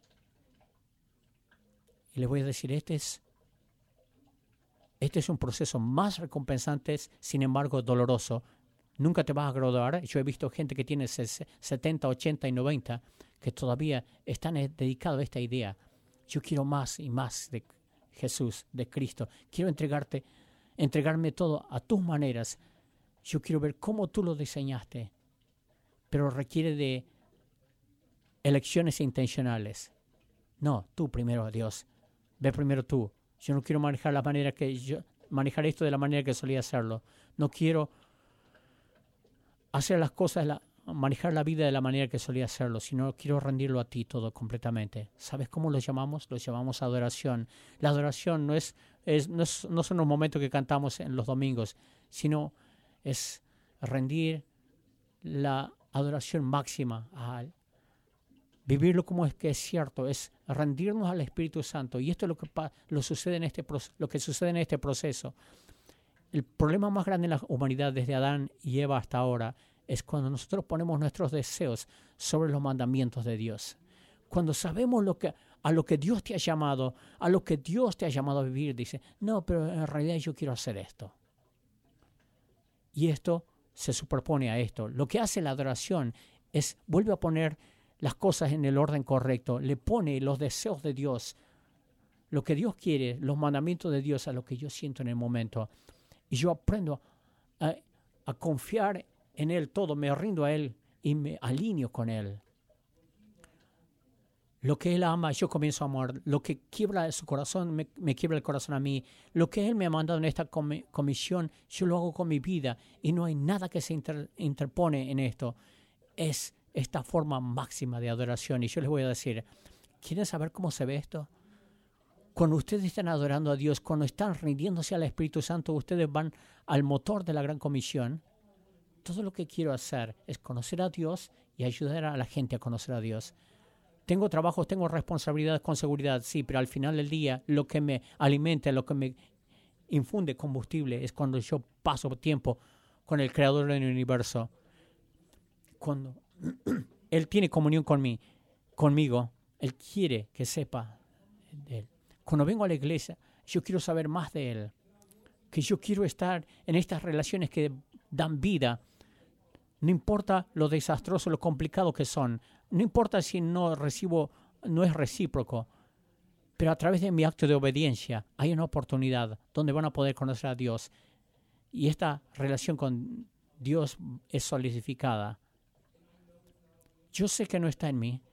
Y le voy a decir, este es, este es un proceso más recompensante, sin embargo doloroso. Nunca te vas a graduar. Yo he visto gente que tiene setenta, ochenta y noventa que todavía están dedicados a esta idea. Yo quiero más y más de Jesús, de Cristo. Quiero entregarte, entregarme todo a tus maneras. Yo quiero ver cómo tú lo diseñaste. Pero requiere de elecciones intencionales. No, tú primero, Dios. Ve primero tú. Yo no quiero manejar la manera que yo manejar esto de la manera que solía hacerlo. No quiero hacer las cosas, la, manejar la vida de la manera que solía hacerlo, sino quiero rendirlo a ti todo completamente. ¿Sabes cómo lo llamamos? Lo llamamos adoración. La adoración no es, es, no, es, no son los momentos que cantamos en los domingos, sino es rendir la adoración máxima a Él. Vivirlo como es que es cierto, es rendirnos al Espíritu Santo. Y esto es lo que, lo sucede en este, lo que sucede en este proceso. El problema más grande en la humanidad desde Adán y Eva hasta ahora es cuando nosotros ponemos nuestros deseos sobre los mandamientos de Dios. Cuando sabemos lo que, a lo que Dios te ha llamado, a lo que Dios te ha llamado a vivir, dice, no, pero en realidad yo quiero hacer esto. Y esto se superpone a esto. Lo que hace la adoración es vuelve a poner las cosas en el orden correcto, le pone los deseos de Dios, lo que Dios quiere, los mandamientos de Dios a lo que yo siento en el momento. Y yo aprendo a, a confiar en Él todo, me rindo a Él y me alineo con Él. Lo que Él ama, yo comienzo a amar. Lo que quiebra su corazón, me, me quiebra el corazón a mí. Lo que Él me ha mandado en esta com- comisión, yo lo hago con mi vida. Y no hay nada que se inter- interpone en esto. Es esta forma máxima de adoración. Y yo les voy a decir, ¿quieren saber cómo se ve esto? Cuando ustedes están adorando a Dios, cuando están rindiéndose al Espíritu Santo, ustedes van al motor de la Gran Comisión. Todo lo que quiero hacer es conocer a Dios y ayudar a la gente a conocer a Dios. Tengo trabajos, tengo responsabilidades con seguridad, sí, pero al final del día lo que me alimenta, lo que me infunde combustible es cuando yo paso tiempo con el Creador del universo. Cuando Él tiene comunión con mí, conmigo, Él quiere que sepa de Él. Cuando vengo a la iglesia, yo quiero saber más de Él, que yo quiero estar en estas relaciones que dan vida. No importa lo desastroso, lo complicado que son. No importa si no recibo, no es recíproco. Pero a través de mi acto de obediencia hay una oportunidad donde van a poder conocer a Dios. Y esta relación con Dios es solidificada. Yo sé que no está en mí.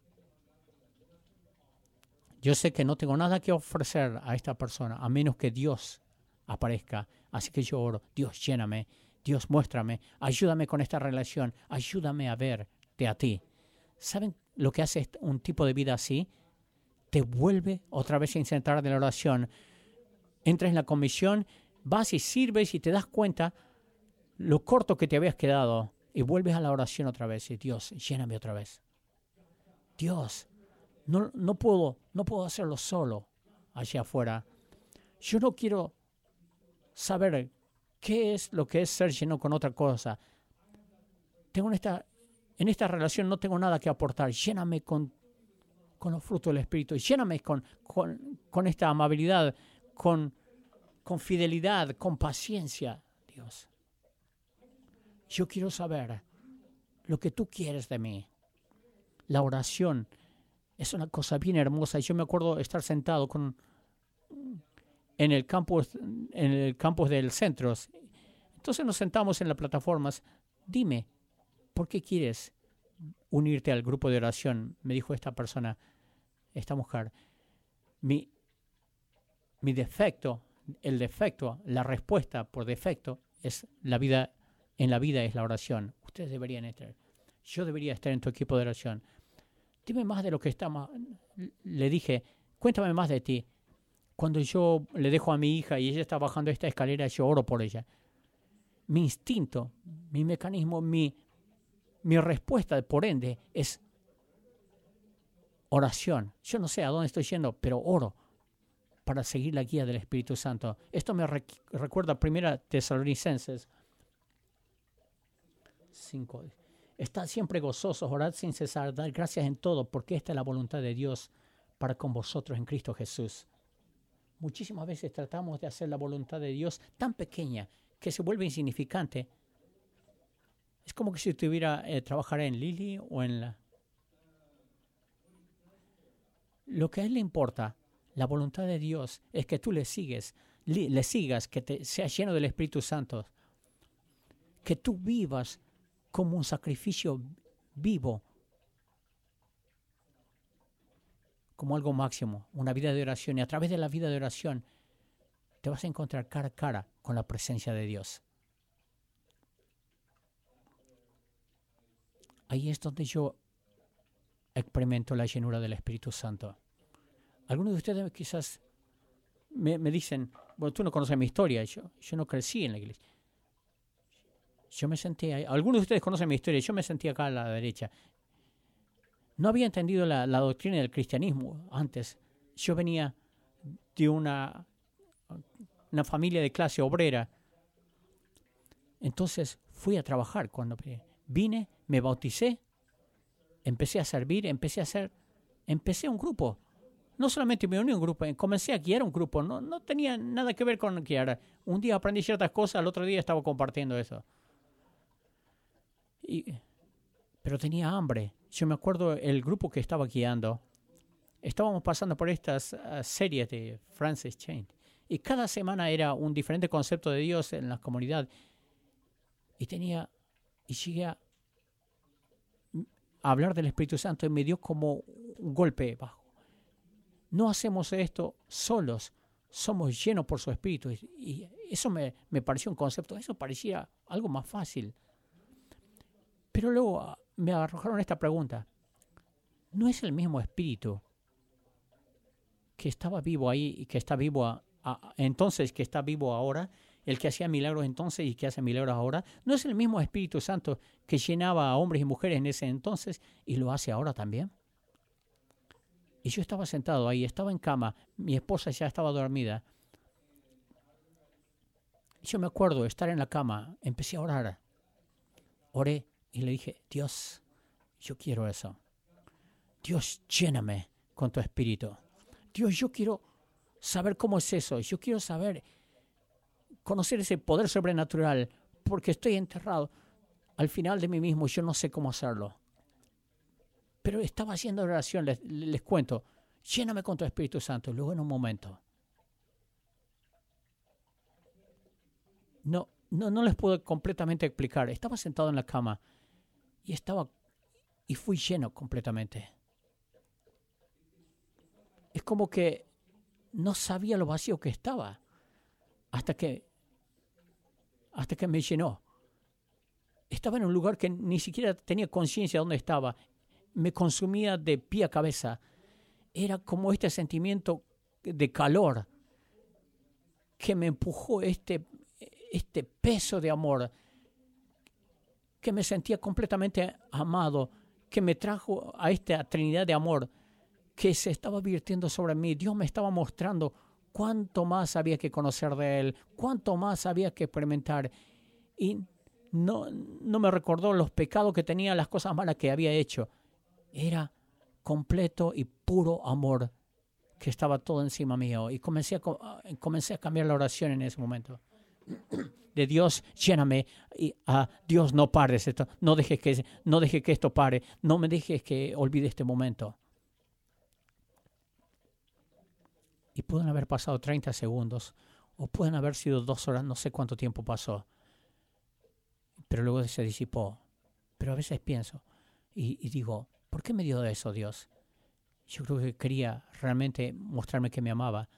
Yo sé que no tengo nada que ofrecer a esta persona a menos que Dios aparezca. Así que yo oro, Dios, lléname. Dios, muéstrame, ayúdame con esta relación, ayúdame a verte a ti. ¿Saben lo que hace un tipo de vida así? Te vuelve otra vez a centrar en la oración. Entras en la comisión, vas y sirves y te das cuenta lo corto que te habías quedado y vuelves a la oración otra vez. Y Dios, lléname otra vez. Dios, no, no puedo, no puedo hacerlo solo allá afuera. Yo no quiero saber ¿qué es lo que es ser lleno con otra cosa? Tengo en esta, en esta relación no tengo nada que aportar. Lléname con, con los frutos del Espíritu. Lléname con, con, con esta amabilidad, con, con fidelidad, con paciencia, Dios. Yo quiero saber lo que tú quieres de mí. La oración es una cosa bien hermosa. Yo me acuerdo estar sentado con... en el campus, en el campus del centro. Entonces nos sentamos en las plataformas. Dime, ¿por qué quieres unirte al grupo de oración? Me dijo esta persona, esta mujer. Mi, mi defecto, el defecto, la respuesta por defecto es la vida, en la vida es la oración. Ustedes deberían estar. Yo debería estar en tu equipo de oración. Dime más de lo que estamos. Le dije, cuéntame más de ti. Cuando yo le dejo a mi hija y ella está bajando esta escalera, yo oro por ella. Mi instinto, mi mecanismo, mi, mi respuesta, por ende, es oración. Yo no sé a dónde estoy yendo, pero oro para seguir la guía del Espíritu Santo. Esto me re- recuerda a Primera Tesalonicenses cinco. Estad siempre gozosos, orad sin cesar, dad gracias en todo, porque esta es la voluntad de Dios para con vosotros en Cristo Jesús. Muchísimas veces tratamos de hacer la voluntad de Dios tan pequeña que se vuelve insignificante. Es como que si estuviera eh, trabajar en Lili o en la... Lo que a Él le importa, la voluntad de Dios, es que tú le sigues, le, le sigas, que te seas lleno del Espíritu Santo, que tú vivas como un sacrificio vivo, como algo máximo, una vida de oración. Y a través de la vida de oración te vas a encontrar cara a cara con la presencia de Dios. Ahí es donde yo experimento la llenura del Espíritu Santo. Algunos de ustedes quizás me, me dicen, bueno, tú no conoces mi historia, yo, yo no crecí en la iglesia. Yo me senté ahí. Algunos de ustedes conocen mi historia, yo me sentí acá a la derecha. No había entendido la, la doctrina del cristianismo antes. Yo venía de una, una familia de clase obrera. Entonces fui a trabajar. Cuando vine, me bauticé, empecé a servir, empecé a hacer, empecé un grupo. No solamente me uní a un grupo, comencé a guiar un grupo. No, no tenía nada que ver con guiar. Un día aprendí ciertas cosas, al otro día estaba compartiendo eso. Y, pero tenía hambre. Yo me acuerdo el grupo que estaba guiando, estábamos pasando por estas uh, series de Francis Chan, y cada semana era un diferente concepto de Dios en la comunidad, y tenía, y llegué a hablar del Espíritu Santo y me dio como un golpe bajo. No hacemos esto solos, somos llenos por su Espíritu, y, y eso me, me pareció un concepto, eso parecía algo más fácil. Pero luego uh, me arrojaron esta pregunta: ¿no es el mismo Espíritu que estaba vivo ahí y que está vivo a, a, entonces, que está vivo ahora, el que hacía milagros entonces y que hace milagros ahora? ¿No es el mismo Espíritu Santo que llenaba a hombres y mujeres en ese entonces y lo hace ahora también? Y yo estaba sentado ahí, estaba en cama, mi esposa ya estaba dormida. Yo me acuerdo de estar en la cama, empecé a orar. Oré y le dije: Dios, yo quiero eso. Dios, lléname con tu Espíritu. Dios, yo quiero saber cómo es eso. Yo quiero saber, conocer ese poder sobrenatural, porque estoy enterrado al final de mí mismo. Yo no sé cómo hacerlo. Pero estaba haciendo oración, les, les cuento, lléname con tu Espíritu Santo. Luego en un momento, no, no, no les puedo completamente explicar. Estaba sentado en la cama y estaba, y fui lleno completamente. Es como que no sabía lo vacío que estaba hasta que, hasta que me llenó. Estaba en un lugar que ni siquiera tenía conciencia de dónde estaba. Me consumía de pie a cabeza. Era como este sentimiento de calor que me empujó, este, este peso de amor, que me sentía completamente amado, que me trajo a esta Trinidad de amor que se estaba virtiendo sobre mí. Dios me estaba mostrando cuánto más había que conocer de Él, cuánto más había que experimentar. Y no, no me recordó los pecados que tenía, las cosas malas que había hecho. Era completo y puro amor que estaba todo encima mío. Y comencé a, comencé a cambiar la oración en ese momento. De Dios, lléname. Y ah, Dios, no pares esto. No dejes que, no dejes que esto pare. No me dejes que olvide este momento. Y pueden haber pasado treinta segundos. O pueden haber sido dos horas. No sé cuánto tiempo pasó. Pero luego se disipó. Pero a veces pienso y, y digo, ¿por qué me dio eso Dios? Yo creo que quería realmente mostrarme que me amaba.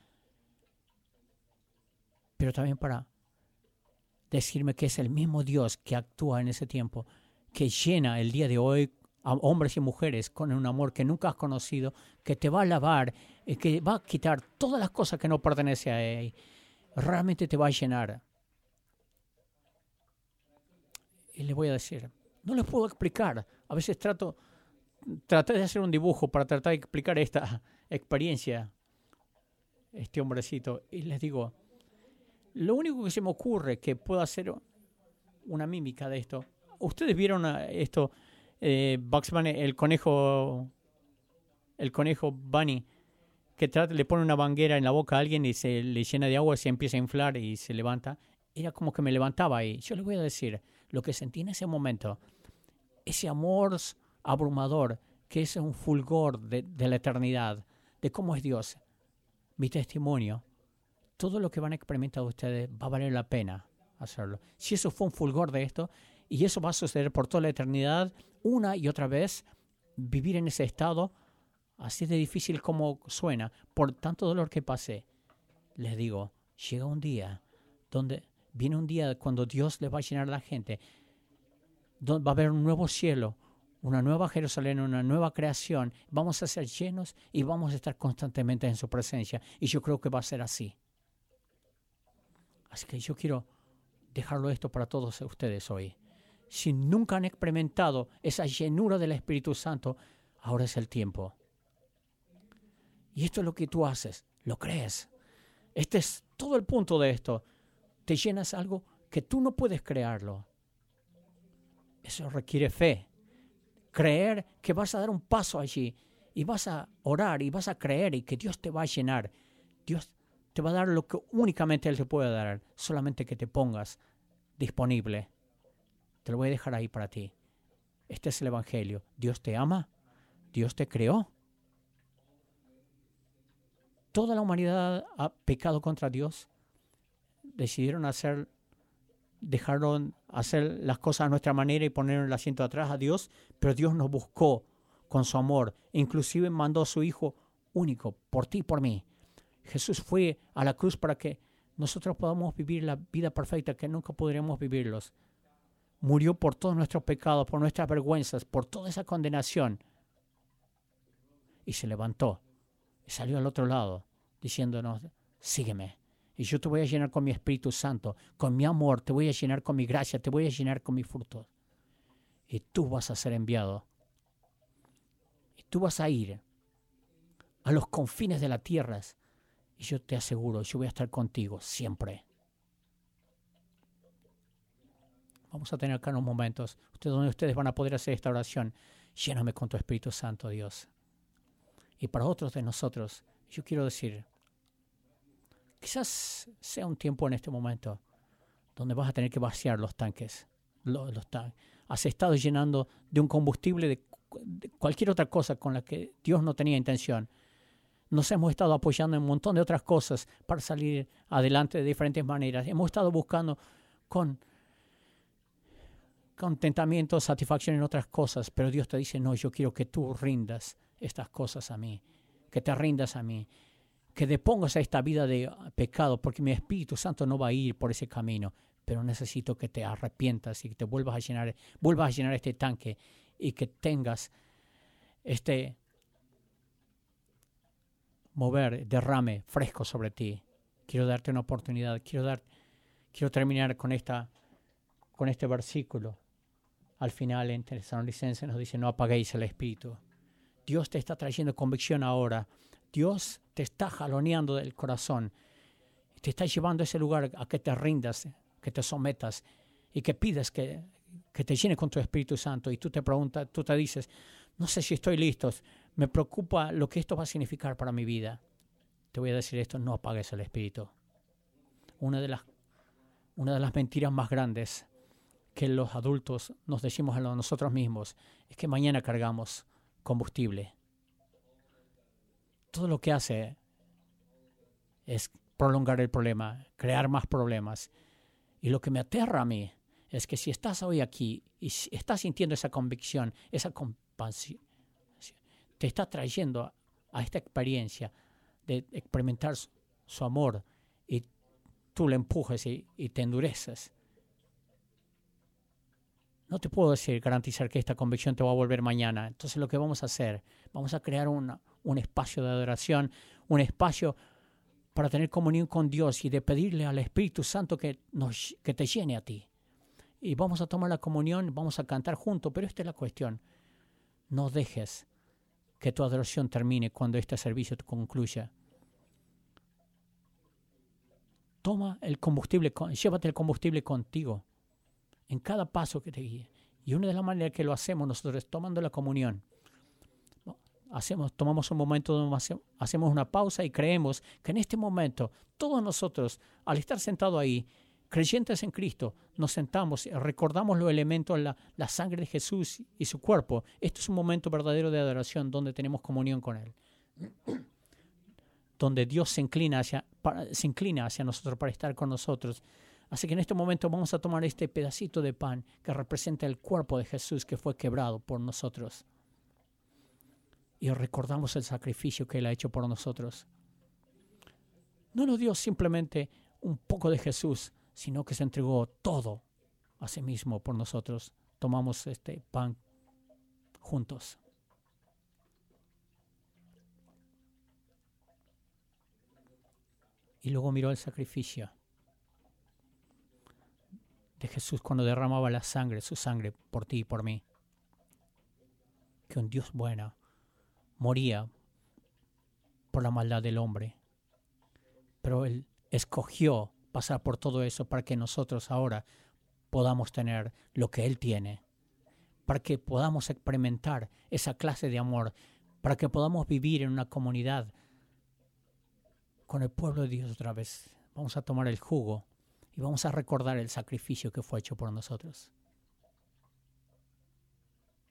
Pero también para decirme que es el mismo Dios que actúa en ese tiempo, que llena el día de hoy a hombres y mujeres con un amor que nunca has conocido, que te va a lavar, que va a quitar todas las cosas que no pertenecen a Él. Realmente te va a llenar. Y les voy a decir, no les puedo explicar. A veces trato, traté de hacer un dibujo para tratar de explicar esta experiencia, este hombrecito, y les digo, lo único que se me ocurre que puedo hacer una mímica de esto. Ustedes vieron esto, eh, Bugs Bunny, el conejo, el conejo Bunny, que trata, le pone una manguera en la boca a alguien y se le llena de agua, se empieza a inflar y se levanta. Era como que me levantaba ahí. Yo les voy a decir lo que sentí en ese momento. Ese amor abrumador, que es un fulgor de, de la eternidad, de cómo es Dios. Mi testimonio, todo lo que van a experimentar ustedes va a valer la pena hacerlo. Si eso fue un fulgor de esto, y eso va a suceder por toda la eternidad, una y otra vez, vivir en ese estado, así de difícil como suena, por tanto dolor que pasé, les digo, llega un día donde viene un día cuando Dios le va a llenar a la gente, donde va a haber un nuevo cielo, una nueva Jerusalén, una nueva creación. Vamos a ser llenos y vamos a estar constantemente en su presencia. Y yo creo que va a ser así. Así que yo quiero dejarlo esto para todos ustedes hoy. Si nunca han experimentado esa llenura del Espíritu Santo, ahora es el tiempo. Y esto es lo que tú haces, lo crees. Este es todo el punto de esto. Te llenas algo que tú no puedes crearlo. Eso requiere fe. Creer que vas a dar un paso allí y vas a orar y vas a creer y que Dios te va a llenar. Dios te va a dar lo que únicamente Él te puede dar, solamente que te pongas disponible. Te lo voy a dejar ahí para ti. Este es el Evangelio. Dios te ama. Dios te creó. Toda la humanidad ha pecado contra Dios. Decidieron hacer, dejaron hacer las cosas a nuestra manera y poner el asiento atrás a Dios, pero Dios nos buscó con su amor. Inclusive mandó a su Hijo único por ti y por mí. Jesús fue a la cruz para que nosotros podamos vivir la vida perfecta que nunca podríamos vivirlos. Murió por todos nuestros pecados, por nuestras vergüenzas, por toda esa condenación. Y se levantó y salió al otro lado diciéndonos, sígueme. Y yo te voy a llenar con mi Espíritu Santo, con mi amor, te voy a llenar con mi gracia, te voy a llenar con mis frutos. Y tú vas a ser enviado. Y tú vas a ir a los confines de la tierra. Y yo te aseguro, yo voy a estar contigo siempre. Vamos a tener acá unos momentos ustedes, donde ustedes van a poder hacer esta oración. Lléname con tu Espíritu Santo, Dios. Y para otros de nosotros, yo quiero decir, quizás sea un tiempo en este momento donde vas a tener que vaciar los tanques. Los, los tan- Has estado llenando de un combustible de, de cualquier otra cosa con la que Dios no tenía intención. Nos hemos estado apoyando en un montón de otras cosas para salir adelante de diferentes maneras. Hemos estado buscando con contentamiento, satisfacción en otras cosas, pero Dios te dice, no, yo quiero que tú rindas estas cosas a mí, que te rindas a mí, que depongas a esta vida de pecado, porque mi Espíritu Santo no va a ir por ese camino, pero necesito que te arrepientas y que te vuelvas a llenar, vuelvas a llenar este tanque y que tengas este mover, derrame fresco sobre ti. Quiero darte una oportunidad, quiero dar, quiero terminar con esta, con este versículo. Al final en Tesalonicenses nos dice, no apaguéis el Espíritu. Dios te está trayendo convicción ahora. Dios te está jaloneando del corazón. Te está llevando a ese lugar a que te rindas, que te sometas y que pides que, que te llene con tu Espíritu Santo. Y tú te preguntas, tú te dices, no sé si estoy listo. Me preocupa lo que esto va a significar para mi vida. Te voy a decir esto, no apagues el Espíritu. Una de las, una de las mentiras más grandes que los adultos nos decimos a nosotros mismos es que mañana cargamos combustible. Todo lo que hace es prolongar el problema, crear más problemas. Y lo que me aterra a mí es que si estás hoy aquí y estás sintiendo esa convicción, esa compasión, te está trayendo a, a esta experiencia de experimentar su, su amor y tú le empujes y, y te endureces. No te puedo decir, garantizar que esta convicción te va a volver mañana. Entonces lo que vamos a hacer, vamos a crear una, un espacio de adoración, un espacio para tener comunión con Dios y de pedirle al Espíritu Santo que, nos, que te llene a ti. Y vamos a tomar la comunión, vamos a cantar juntos, pero esta es la cuestión. No dejes que tu adoración termine cuando este servicio concluya. Toma el combustible, llévate el combustible contigo en cada paso que te guíe. Y una de las maneras que lo hacemos nosotros es tomando la comunión. Hacemos, tomamos un momento donde hacemos una pausa y creemos que en este momento todos nosotros, al estar sentados ahí, creyentes en Cristo, nos sentamos y recordamos los elementos, la, la sangre de Jesús y su cuerpo. Esto es un momento verdadero de adoración donde tenemos comunión con Él. Donde Dios se inclina hacia, para, se inclina hacia nosotros para estar con nosotros. Así que en este momento vamos a tomar este pedacito de pan que representa el cuerpo de Jesús que fue quebrado por nosotros. Y recordamos el sacrificio que Él ha hecho por nosotros. No nos dio simplemente un poco de Jesús, sino que se entregó todo a sí mismo por nosotros. Tomamos este pan juntos. Y luego miró el sacrificio de Jesús cuando derramaba la sangre, su sangre por ti y por mí. Que un Dios bueno moría por la maldad del hombre, pero Él escogió pasar por todo eso para que nosotros ahora podamos tener lo que Él tiene, para que podamos experimentar esa clase de amor, para que podamos vivir en una comunidad con el pueblo de Dios otra vez. Vamos a tomar el jugo y vamos a recordar el sacrificio que fue hecho por nosotros.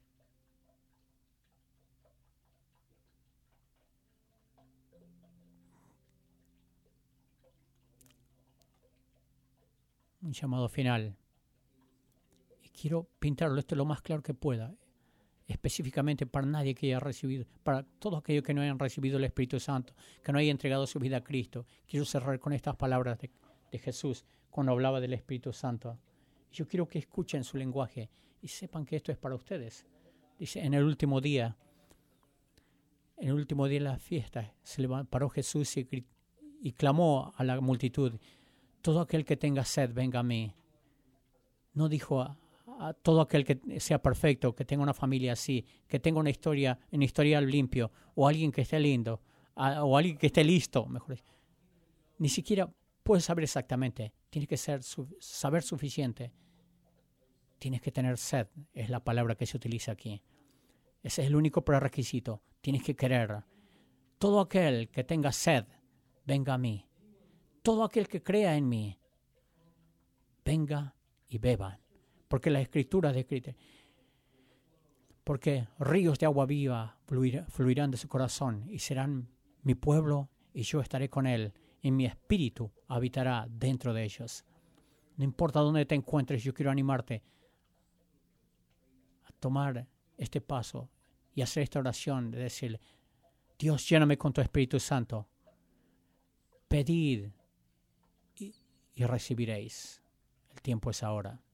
un llamado final. Y quiero pintarlo esto lo más claro que pueda, específicamente para nadie que haya recibido, para todos aquellos que no hayan recibido el Espíritu Santo, que no hayan entregado su vida a Cristo. Quiero cerrar con estas palabras de, de Jesús cuando hablaba del Espíritu Santo. Yo quiero que escuchen su lenguaje y sepan que esto es para ustedes. Dice, en el último día, en el último día de la fiesta, se levantó, paró Jesús y, y clamó a la multitud, todo aquel que tenga sed, venga a mí. No dijo a, a todo aquel que sea perfecto, que tenga una familia así, que tenga una historia, un historial limpio, o alguien que esté lindo, a, o alguien que esté listo, mejor dicho. Ni siquiera puedes saber exactamente. Tienes que ser, su, saber suficiente. Tienes que tener sed, es la palabra que se utiliza aquí. Ese es el único prerequisito. Tienes que querer. Todo aquel que tenga sed, venga a mí. Todo aquel que crea en mí, venga y beba. Porque la Escritura describe, porque ríos de agua viva fluir, fluirán de su corazón y serán mi pueblo y yo estaré con él. Y mi espíritu habitará dentro de ellos. No importa dónde te encuentres, yo quiero animarte a tomar este paso y hacer esta oración de decirle, Dios, lléname con tu Espíritu Santo. Pedid y, y recibiréis. El tiempo es ahora.